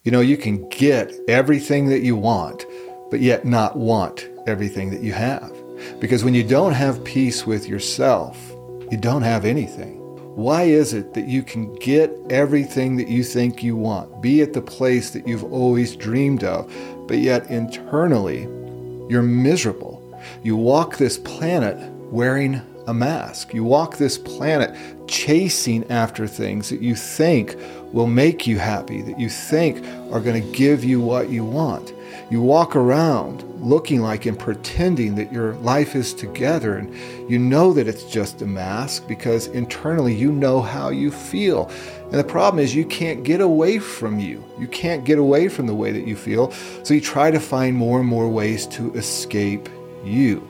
You can get everything that you want, but yet not want everything that you have. Because when you don't have peace with yourself, you don't have anything. Why is it that you can get everything that you think you want, be at the place that you've always dreamed of, but yet internally, you're miserable? You walk this planet wearing a mask. You walk this planet chasing after things that you think will make you happy, that you think are going to give you what you want. You walk around looking like and pretending that your life is together, and you know that it's just a mask because internally you know how you feel. And the problem is you can't get away from you. You can't get away from the way that you feel, so you try to find more and more ways to escape you.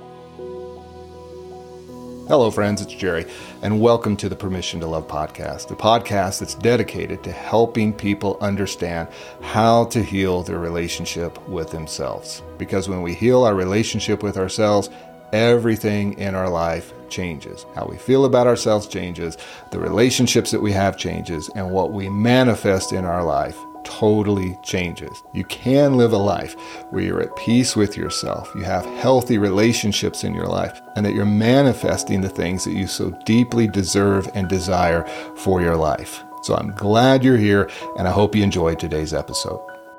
Hello friends, it's Jerry, and welcome to the Permission to Love podcast, a podcast that's dedicated to helping people understand how to heal their relationship with themselves. Because when we heal our relationship with ourselves, everything in our life changes. How we feel about ourselves changes, the relationships that we have changes, and what we manifest in our life totally changes. You can live a life where you're at peace with yourself, you have healthy relationships in your life, and that you're manifesting the things that you so deeply deserve and desire for your life. So I'm glad you're here, and I hope you enjoyed today's episode.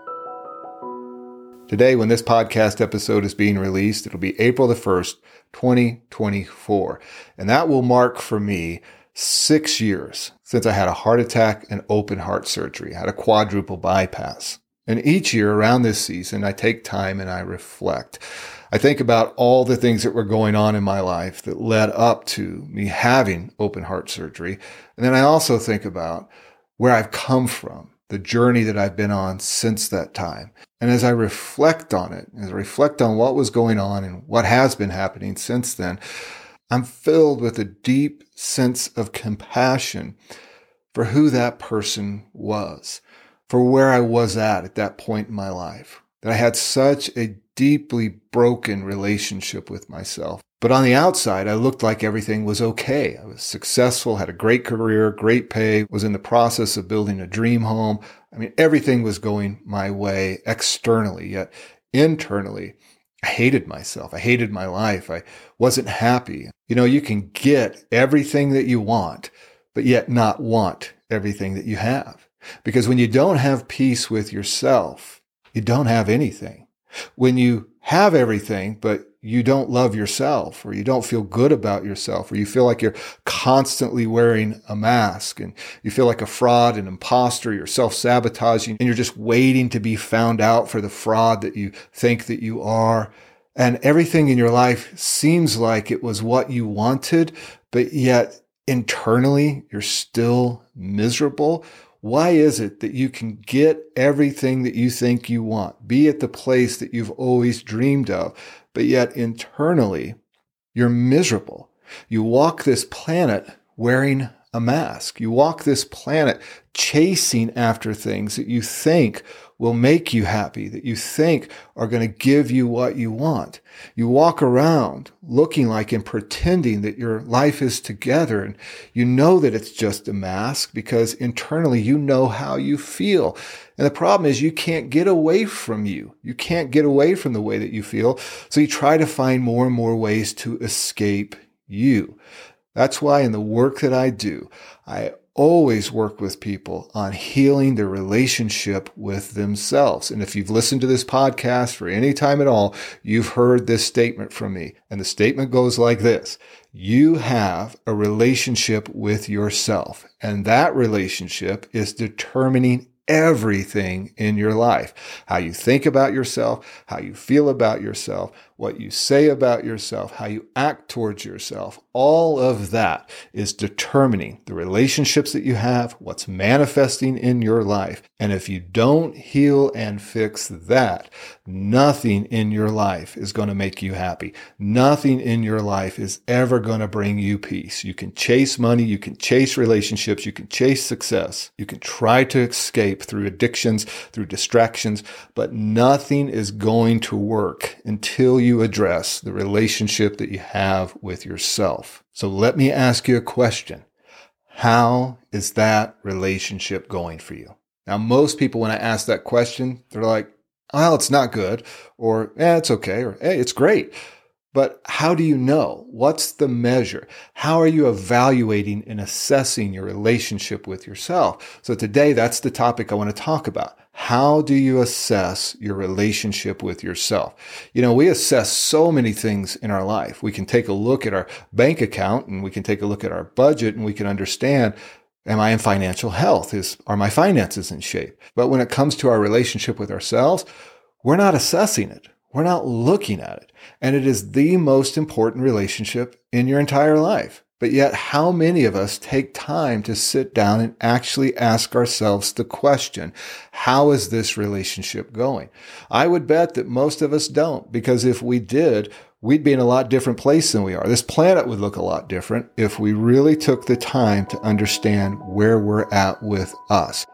Today, when this podcast episode is being released, it'll be April the 1st, 2024. And that will mark for me 6 years since I had a heart attack and open heart surgery. I had a quadruple bypass. And each year around this season, I take time and I reflect. I think about all the things that were going on in my life that led up to me having open heart surgery. And then I also think about where I've come from, the journey that I've been on since that time. And as I reflect on it, as I reflect on what was going on and what has been happening since then, I'm filled with a deep sense of compassion for who that person was, for where I was at that point in my life, that I had such a deeply broken relationship with myself. But on the outside, I looked like everything was okay. I was successful, had a great career, great pay, was in the process of building a dream home. I mean, everything was going my way externally, yet internally, I hated myself. I hated my life. I wasn't happy. You can get everything that you want, but yet not want everything that you have. Because when you don't have peace with yourself, you don't have anything. When you have everything, but you don't love yourself, or you don't feel good about yourself, or you feel like you're constantly wearing a mask and you feel like a fraud, an imposter, you're self-sabotaging, and you're just waiting to be found out for the fraud that you think that you are. And everything in your life seems like it was what you wanted, but yet internally you're still miserable. Why is it that you can get everything that you think you want, be at the place that you've always dreamed of, but yet internally you're miserable? You walk this planet wearing a mask. You walk this planet chasing after things that you think will make you happy, that you think are going to give you what you want. You walk around looking like and pretending that your life is together, and you know that it's just a mask because internally you know how you feel. And the problem is you can't get away from you. You can't get away from the way that you feel, so you try to find more and more ways to escape you. That's why in the work that I do, I always work with people on healing their relationship with themselves. And if you've listened to this podcast for any time at all, you've heard this statement from me. And the statement goes like this: you have a relationship with yourself, and that relationship is determining everything in your life. How you think about yourself, how you feel about yourself, what you say about yourself, how you act towards yourself, all of that is determining the relationships that you have, what's manifesting in your life. And if you don't heal and fix that, nothing in your life is going to make you happy. Nothing in your life is ever going to bring you peace. You can chase money, you can chase relationships, you can chase success, you can try to escape through addictions, through distractions, but nothing is going to work until you address the relationship that you have with yourself. So let me ask you a question. How is that relationship going for you? Now, most people, when I ask that question, they're like, well, it's not good, or it's okay, or hey, it's great. But how do you know? What's the measure? How are you evaluating and assessing your relationship with yourself? So today, that's the topic I want to talk about. How do you assess your relationship with yourself? We assess so many things in our life. We can take a look at our bank account, and we can take a look at our budget, and we can understand, am I in financial health? Are my finances in shape? But when it comes to our relationship with ourselves, we're not assessing it. We're not looking at it. And it is the most important relationship in your entire life. But yet, how many of us take time to sit down and actually ask ourselves the question, how is this relationship going? I would bet that most of us don't, because if we did, we'd be in a lot different place than we are. This planet would look a lot different if we really took the time to understand where we're at with us.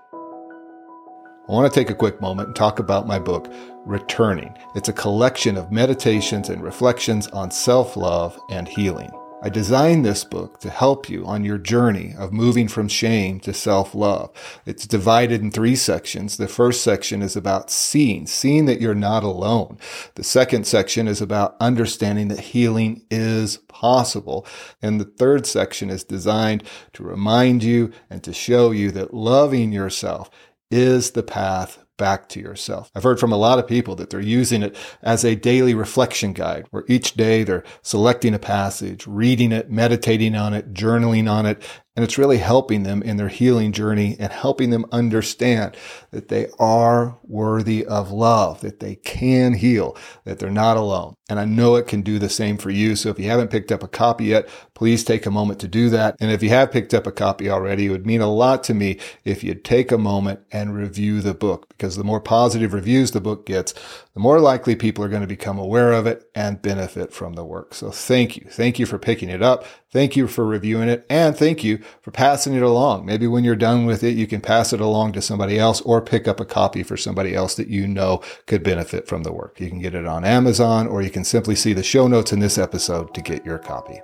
I want to take a quick moment and talk about my book, Returning. It's a collection of meditations and reflections on self-love and healing. I designed this book to help you on your journey of moving from shame to self-love. It's divided in 3 sections. The first section is about seeing that you're not alone. The second section is about understanding that healing is possible. And the third section is designed to remind you and to show you that loving yourself is the path back to yourself. I've heard from a lot of people that they're using it as a daily reflection guide, where each day they're selecting a passage, reading it, meditating on it, journaling on it, and it's really helping them in their healing journey and helping them understand that they are worthy of love, that they can heal, that they're not alone. And I know it can do the same for you. So if you haven't picked up a copy yet, please take a moment to do that. And if you have picked up a copy already, it would mean a lot to me if you'd take a moment and review the book, because the more positive reviews the book gets, the more likely people are going to become aware of it and benefit from the work. So thank you. Thank you for picking it up. Thank you for reviewing it. And thank you for passing it along. Maybe when you're done with it, you can pass it along to somebody else or pick up a copy for somebody else that you know could benefit from the work. You can get it on Amazon, or you can simply see the show notes in this episode to get your copy.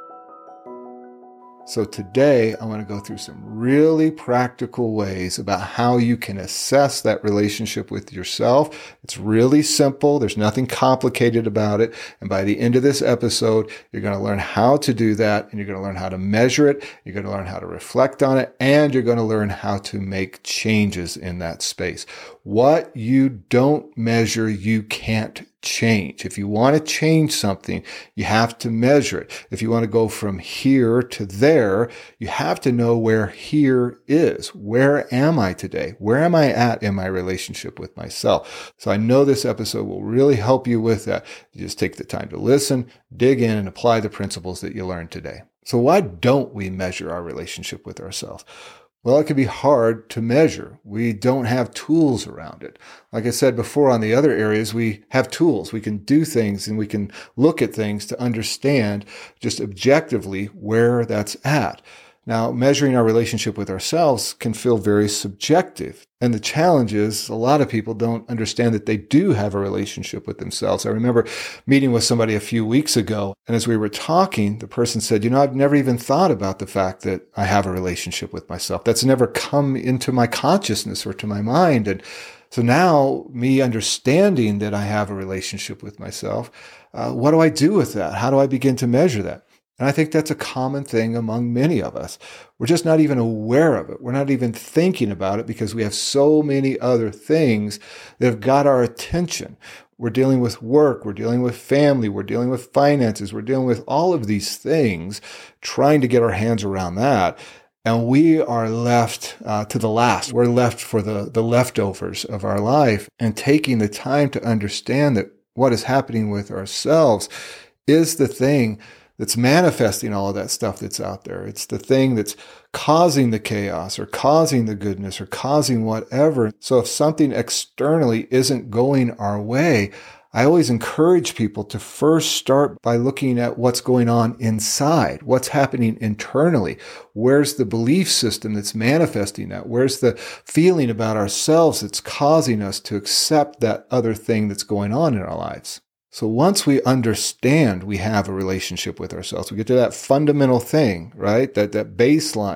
So today, I want to go through some really practical ways about how you can assess that relationship with yourself. It's really simple. There's nothing complicated about it. And by the end of this episode, you're going to learn how to do that, and you're going to learn how to measure it. You're going to learn how to reflect on it, and you're going to learn how to make changes in that space. What you don't measure, you can't change. If you want to change something, you have to measure it. If you want to go from here to there, you have to know where here is. Where am I today? Where am I at in my relationship with myself? So I know this episode will really help you with that. You just take the time to listen, dig in, and apply the principles that you learned today. So why don't we measure our relationship with ourselves? Well, it can be hard to measure. We don't have tools around it. Like I said before, on the other areas, we have tools. We can do things and we can look at things to understand just objectively where that's at. Now, measuring our relationship with ourselves can feel very subjective. And the challenge is a lot of people don't understand that they do have a relationship with themselves. I remember meeting with somebody a few weeks ago, and as we were talking, the person said, I've never even thought about the fact that I have a relationship with myself. That's never come into my consciousness or to my mind. And so now, me understanding that I have a relationship with myself, what do I do with that? How do I begin to measure that? And I think that's a common thing among many of us. We're just not even aware of it. We're not even thinking about it because we have so many other things that have got our attention. We're dealing with work. We're dealing with family. We're dealing with finances. We're dealing with all of these things, trying to get our hands around that. And we are left to the last. We're left for the leftovers of our life, and taking the time to understand that what is happening with ourselves is the thing that's manifesting all of that stuff that's out there. It's the thing that's causing the chaos or causing the goodness or causing whatever. So if something externally isn't going our way, I always encourage people to first start by looking at what's going on inside, what's happening internally. Where's the belief system that's manifesting that? Where's the feeling about ourselves that's causing us to accept that other thing that's going on in our lives? So once we understand we have a relationship with ourselves, we get to that fundamental thing, right? That baseline,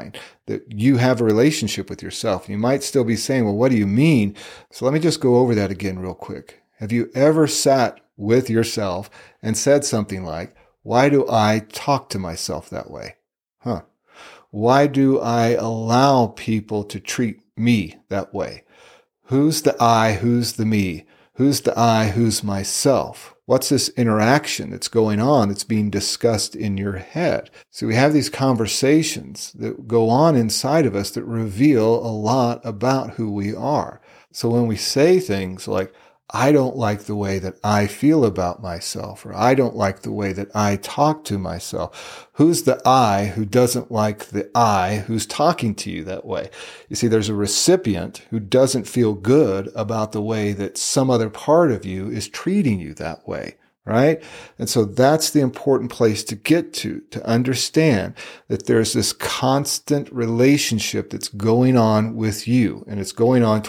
that you have a relationship with yourself. You might still be saying, well, what do you mean? So let me just go over that again real quick. Have you ever sat with yourself and said something like, why do I talk to myself that way? Why do I allow people to treat me that way? Who's the I? Who's the me? Who's the I? Who's myself? What's this interaction that's going on that's being discussed in your head? So we have these conversations that go on inside of us that reveal a lot about who we are. So when we say things like, I don't like the way that I feel about myself, or I don't like the way that I talk to myself. Who's the I who doesn't like the I who's talking to you that way? You see, there's a recipient who doesn't feel good about the way that some other part of you is treating you that way. Right? And so that's the important place to get to understand that there's this constant relationship that's going on with you, and it's going on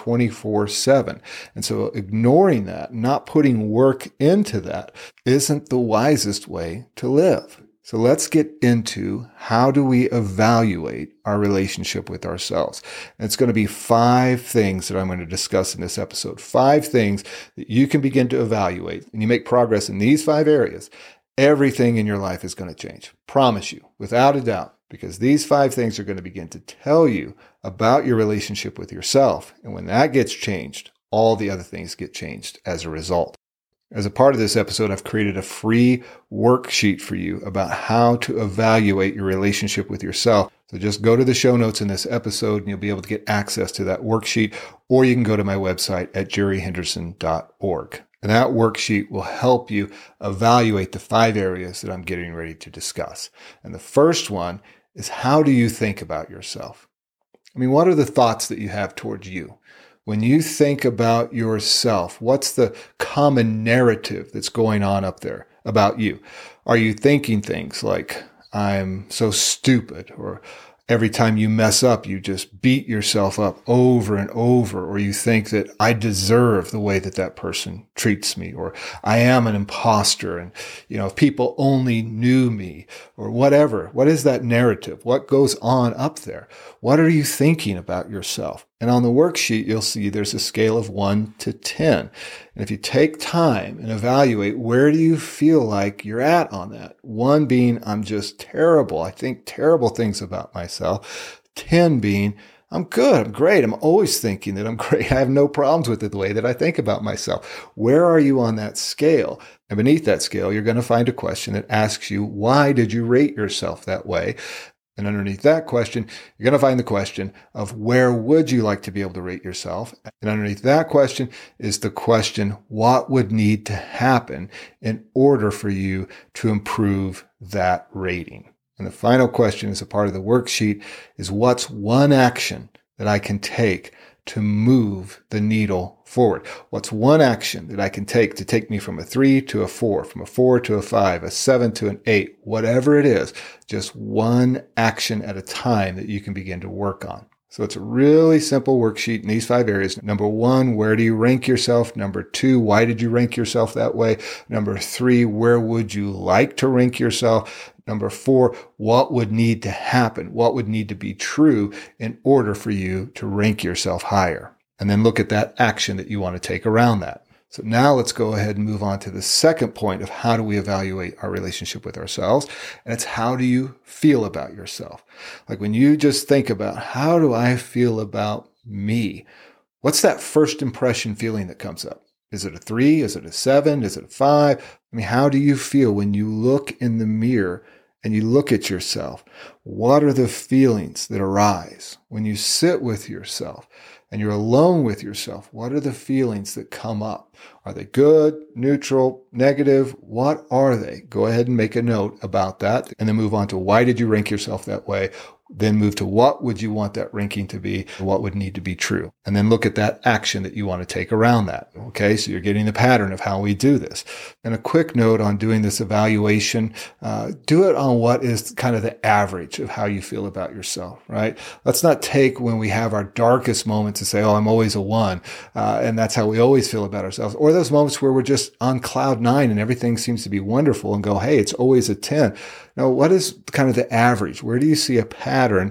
24/7. And so ignoring that, not putting work into that, isn't the wisest way to live. So let's get into how do we evaluate our relationship with ourselves. And it's going to be 5 things that I'm going to discuss in this episode. 5 things that you can begin to evaluate. And you make progress in these 5 areas, everything in your life is going to change. Promise you, without a doubt, because these 5 things are going to begin to tell you about your relationship with yourself. And when that gets changed, all the other things get changed as a result. As a part of this episode, I've created a free worksheet for you about how to evaluate your relationship with yourself. So just go to the show notes in this episode and you'll be able to get access to that worksheet, or you can go to my website at jerryhenderson.org. And that worksheet will help you evaluate the 5 areas that I'm getting ready to discuss. And the first one is, how do you think about yourself? I mean, what are the thoughts that you have towards you? When you think about yourself, what's the common narrative that's going on up there about you? Are you thinking things like, I'm so stupid, or every time you mess up, you just beat yourself up over and over, or you think that I deserve the way that that person treats me, or I am an imposter, and if people only knew me, or whatever. What is that narrative? What goes on up there? What are you thinking about yourself? And on the worksheet, you'll see there's a scale of 1 to 10. And if you take time and evaluate, where do you feel like you're at on that? 1 being, I'm just terrible. I think terrible things about myself. 10 being, I'm good. I'm great. I'm always thinking that I'm great. I have no problems with the way that I think about myself. Where are you on that scale? And beneath that scale, you're going to find a question that asks you, why did you rate yourself that way? And underneath that question, you're going to find the question of, where would you like to be able to rate yourself? And underneath that question is the question, what would need to happen in order for you to improve that rating? And the final question, as a part of the worksheet, is, what's one action that I can take to move the needle forward? What's one action that I can take to take me from a 3 to a 4, from a 4 to a 5, a 7 to an 8, whatever it is, just one action at a time that you can begin to work on. So it's a really simple worksheet in these 5 areas. Number 1, where do you rank yourself? Number 2, why did you rank yourself that way? Number 3, where would you like to rank yourself? Number 4, what would need to happen? What would need to be true in order for you to rank yourself higher? And then look at that action that you want to take around that. So now let's go ahead and move on to the second point of, how do we evaluate our relationship with ourselves? And it's, how do you feel about yourself? Like, when you just think about, how do I feel about me? What's that first impression feeling that comes up? Is it a 3? Is it a 7? Is it a 5? I mean, how do you feel when you look in the mirror and you look at yourself? What are the feelings that arise when you sit with yourself and you're alone with yourself? What are the feelings that come up? Are they good, neutral, negative? What are they? Go ahead and make a note about that, and then move on to, why did you rank yourself that way? Then move to, what would you want that ranking to be? What would need to be true? And then look at that action that you want to take around that. Okay, so you're getting the pattern of how we do this. And a quick note on doing this evaluation, do it on what is kind of the average of how you feel about yourself, right? Let's not take when we have our darkest moments and say, oh, I'm always a 1, and that's how we always feel about ourselves. Or those moments where we're just on cloud 9 and everything seems to be wonderful, and go, hey, it's always a 10. Now, what is kind of the average? Where do you see a pattern?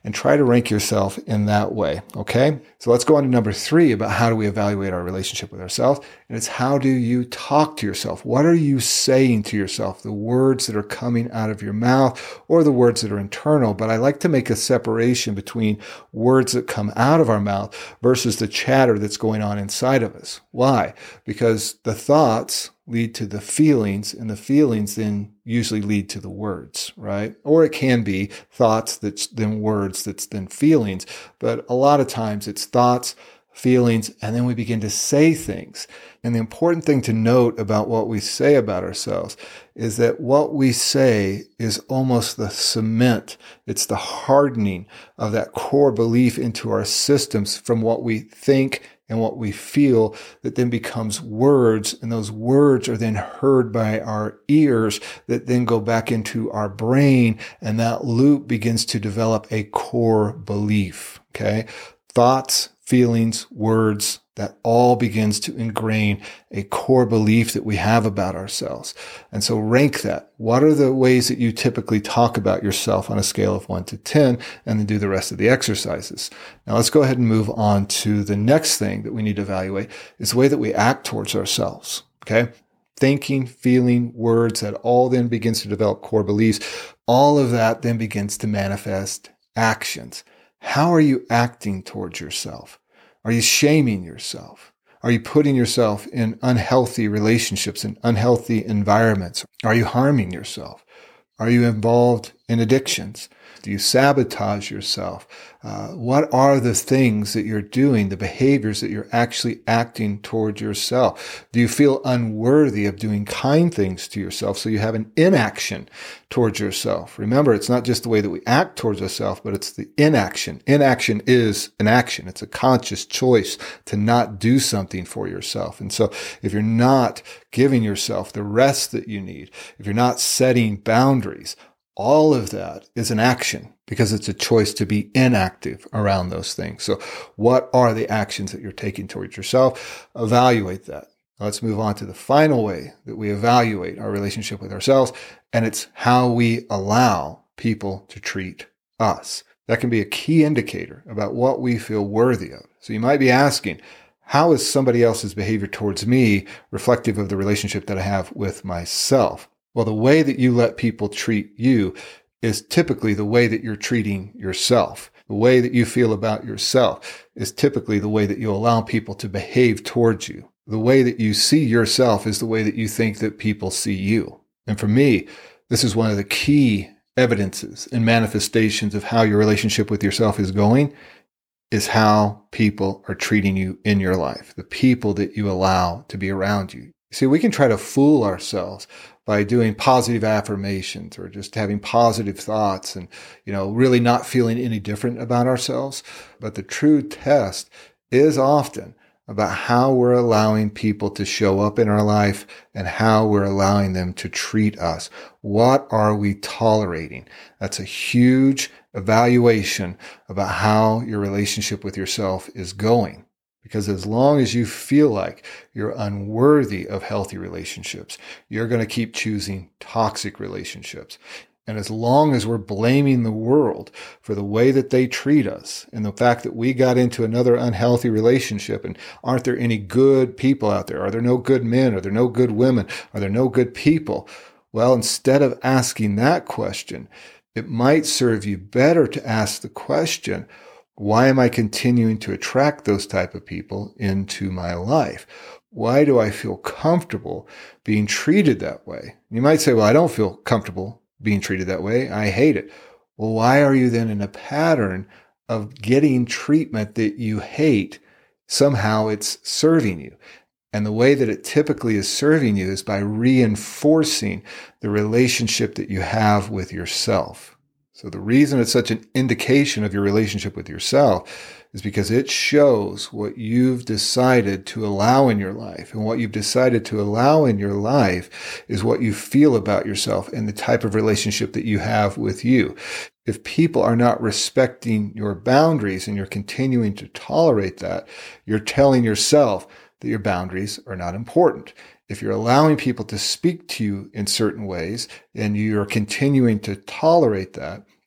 and try to rank yourself in that way. Okay. So let's go on to number 3 about how do we evaluate our relationship with ourselves. And it's how do you talk to yourself? What are you saying to yourself? The words that are coming out of your mouth or the words that are internal. But I like to make a separation between words that come out of our mouth versus the chatter that's going on inside of us. Why? Because the thoughts lead to the feelings, and the feelings then usually lead to the words, right? Or it can be thoughts that's then words that's then feelings. But a lot of times it's thoughts, feelings, and then we begin to say things. And the important thing to note about what we say about ourselves is that what we say is almost the cement. It's the hardening of that core belief into our systems from what we think and what we feel that then becomes words. And those words are then heard by our ears that then go back into our brain. And that loop begins to develop a core belief. Okay. Thoughts, feelings, words, that all begins to ingrain a core belief that we have about ourselves. And so rank that. What are the ways that you typically talk about yourself on a scale of 1 to 10, and then do the rest of the exercises. Now let's go ahead and move on to the next thing that we need to evaluate is the way that we act towards ourselves. Okay. Thinking, feeling, words, that all then begins to develop core beliefs. All of that then begins to manifest actions. How are you acting towards yourself? Are you shaming yourself? Are you putting yourself in unhealthy relationships and unhealthy environments? Are you harming yourself? Are you involved in addictions? Do you sabotage yourself? What are the things that you're doing, the behaviors that you're actually acting toward yourself? Do you feel unworthy of doing kind things to yourself? So you have an inaction towards yourself. Remember, it's not just the way that we act towards ourselves, but it's the inaction. Inaction is an action. It's a conscious choice to not do something for yourself. And so if you're not giving yourself the rest that you need, if you're not setting boundaries, all of that is an action because it's a choice to be inactive around those things. So what are the actions that you're taking towards yourself? Evaluate that. Let's move on to the final way that we evaluate our relationship with ourselves, and it's how we allow people to treat us. That can be a key indicator about what we feel worthy of. So you might be asking, how is somebody else's behavior towards me reflective of the relationship that I have with myself? Well, the way that you let people treat you is typically the way that you're treating yourself. The way that you feel about yourself is typically the way that you allow people to behave towards you. The way that you see yourself is the way that you think that people see you. And for me, this is one of the key evidences and manifestations of how your relationship with yourself is going, is how people are treating you in your life, the people that you allow to be around you. See, we can try to fool ourselves by doing positive affirmations or just having positive thoughts and, really not feeling any different about ourselves. But the true test is often about how we're allowing people to show up in our life and how we're allowing them to treat us. What are we tolerating? That's a huge evaluation about how your relationship with yourself is going. Because as long as you feel like you're unworthy of healthy relationships, you're going to keep choosing toxic relationships. And as long as we're blaming the world for the way that they treat us and the fact that we got into another unhealthy relationship and aren't there any good people out there? Are there no good men? Are there no good women? Are there no good people? Well, instead of asking that question, it might serve you better to ask the question, why am I continuing to attract those type of people into my life? Why do I feel comfortable being treated that way? You might say, well, I don't feel comfortable being treated that way. I hate it. Well, why are you then in a pattern of getting treatment that you hate? Somehow it's serving you. And the way that it typically is serving you is by reinforcing the relationship that you have with yourself. So the reason it's such an indication of your relationship with yourself is because it shows what you've decided to allow in your life. And what you've decided to allow in your life is what you feel about yourself and the type of relationship that you have with you. If people are not respecting your boundaries and you're continuing to tolerate that, you're telling yourself that your boundaries are not important. If you're allowing people to speak to you in certain ways and you're continuing to tolerate that,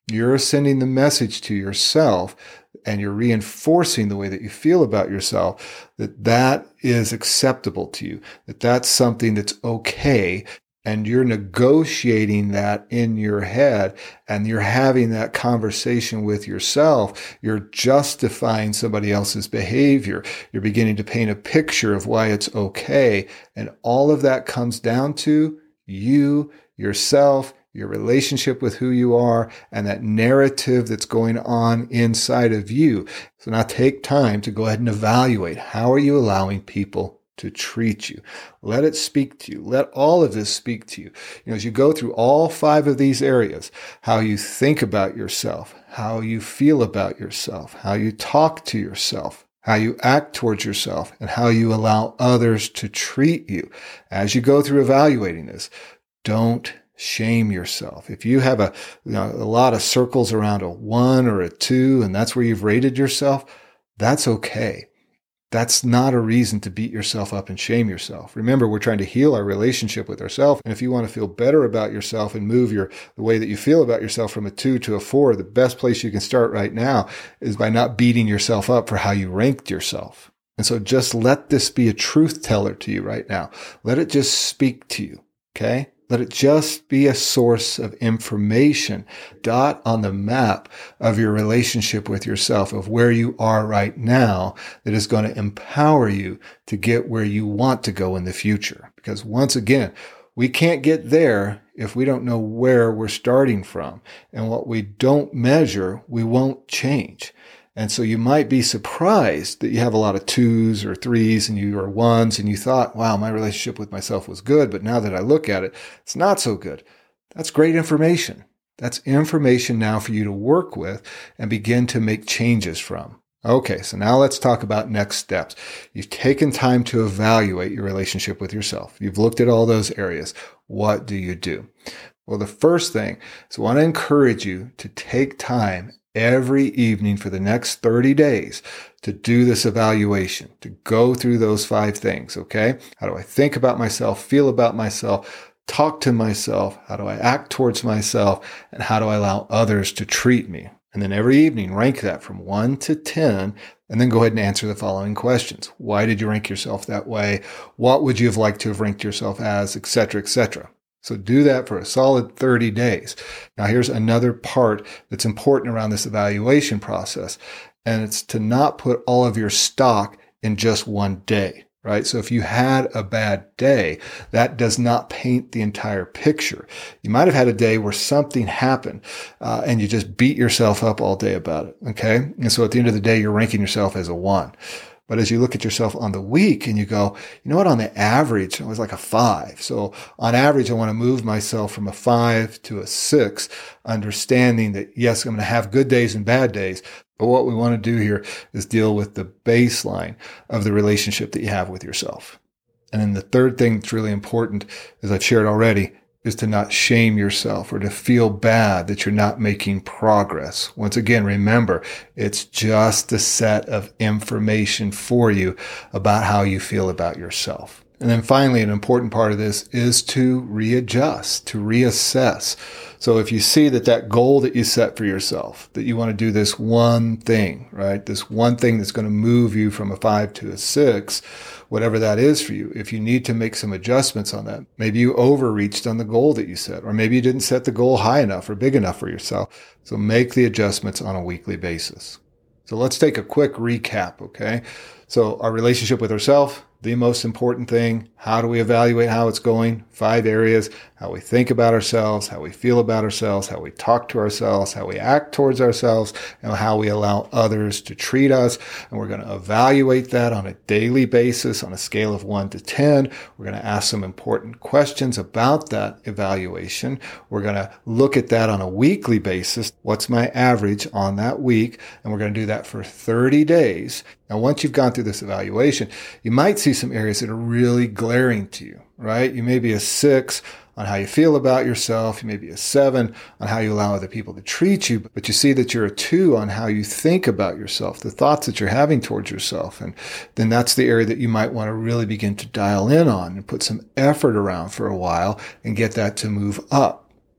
You're sending the message to yourself and you're reinforcing the way that you feel about yourself, that is acceptable to you, that's something that's okay. And you're negotiating that in your head and you're having that conversation with yourself. You're justifying somebody else's behavior. You're beginning to paint a picture of why it's okay. And all of that comes down to you, yourself, your relationship with who you are, and that narrative that's going on inside of you. So now take time to go ahead and evaluate. How are you allowing people to treat you? Let it speak to you. Let all of this speak to you. As you go through all 5 of these areas, how you think about yourself, how you feel about yourself, how you talk to yourself, how you act towards yourself, and how you allow others to treat you. As you go through evaluating this, don't shame yourself. If you have a lot of circles around a 1 or a 2, and that's where you've rated yourself, that's okay. That's not a reason to beat yourself up and shame yourself. Remember, we're trying to heal our relationship with ourselves. And if you want to feel better about yourself and move the way that you feel about yourself from a 2 to a 4, the best place you can start right now is by not beating yourself up for how you ranked yourself. And so just let this be a truth teller to you right now. Let it just speak to you. Okay? Let it just be a source of information, dot on the map of your relationship with yourself, of where you are right now, that is going to empower you to get where you want to go in the future. Because once again, we can't get there if we don't know where we're starting from. And what we don't measure, we won't change. And so you might be surprised that you have a lot of 2s or 3s and you are 1s and you thought, wow, my relationship with myself was good. But now that I look at it, it's not so good. That's great information. That's information now for you to work with and begin to make changes from. Okay, so now let's talk about next steps. You've taken time to evaluate your relationship with yourself. You've looked at all those areas. What do you do? Well, the first thing is I want to encourage you to take time every evening for the next 30 days to do this evaluation, to go through those 5 things, okay? How do I think about myself, feel about myself, talk to myself? How do I act towards myself? And how do I allow others to treat me? And then every evening, rank that from 1 to 10, and then go ahead and answer the following questions. Why did you rank yourself that way? What would you have liked to have ranked yourself as, et cetera, et cetera. So do that for a solid 30 days. Now, here's another part that's important around this evaluation process, and it's to not put all of your stock in just one day, right? So if you had a bad day, that does not paint the entire picture. You might have had a day where something happened, and you just beat yourself up all day about it, okay? And so at the end of the day, you're ranking yourself as a 1. But as you look at yourself on the week and you go, you know what, on the average, it was like a 5. So on average, I want to move myself from a 5 to a 6, understanding that, yes, I'm going to have good days and bad days. But what we want to do here is deal with the baseline of the relationship that you have with yourself. And then the third thing that's really important, as I've shared already, is to not shame yourself or to feel bad that you're not making progress. Once again, remember, it's just a set of information for you about how you feel about yourself. And then finally, an important part of this is to readjust, to reassess. So if you see that goal that you set for yourself, that you want to do this one thing, right? This one thing that's going to move you from a 5 to a 6, whatever that is for you. If you need to make some adjustments on that, maybe you overreached on the goal that you set, or maybe you didn't set the goal high enough or big enough for yourself. So make the adjustments on a weekly basis. So let's take a quick recap, okay? So our relationship with ourselves, the most important thing. How do we evaluate how it's going? 5 areas: how we think about ourselves, how we feel about ourselves, how we talk to ourselves, how we act towards ourselves, and how we allow others to treat us. And we're going to evaluate that on a daily basis on a scale of 1 to 10. We're going to ask some important questions about that evaluation. We're going to look at that on a weekly basis. What's my average on that week? And we're going to do that for 30 days. Now, once you've gone through this evaluation, you might see some areas that are really glaring to you, right? You may be a 6 on how you feel about yourself. You may be a 7 on how you allow other people to treat you, but you see that you're a 2 on how you think about yourself, the thoughts that you're having towards yourself. And then that's the area that you might want to really begin to dial in on and put some effort around for a while and get that to move up.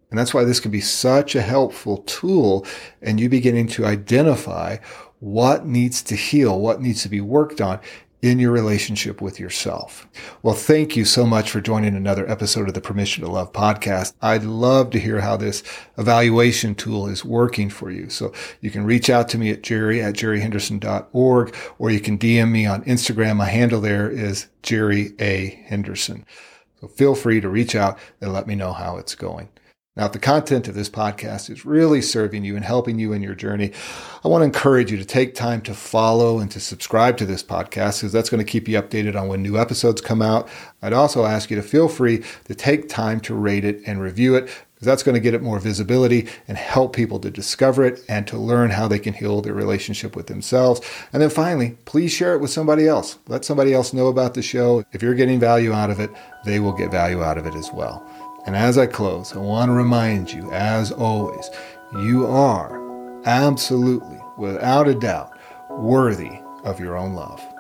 And that's why this can be such a helpful tool in you beginning to identify what needs to heal, what needs to be worked on in your relationship with yourself. Well, thank you so much for joining another episode of the Permission to Love podcast. I'd love to hear how this evaluation tool is working for you. So you can reach out to me at jerry@jerryhenderson.org, or you can DM me on Instagram. My handle there is Jerry A. Henderson. So feel free to reach out and let me know how it's going. Now, if the content of this podcast is really serving you and helping you in your journey, I want to encourage you to take time to follow and to subscribe to this podcast, because that's going to keep you updated on when new episodes come out. I'd also ask you to feel free to take time to rate it and review it, because that's going to get it more visibility and help people to discover it and to learn how they can heal their relationship with themselves. And then finally, please share it with somebody else. Let somebody else know about the show. If you're getting value out of it, they will get value out of it as well. And as I close, I want to remind you, as always, you are absolutely, without a doubt, worthy of your own love.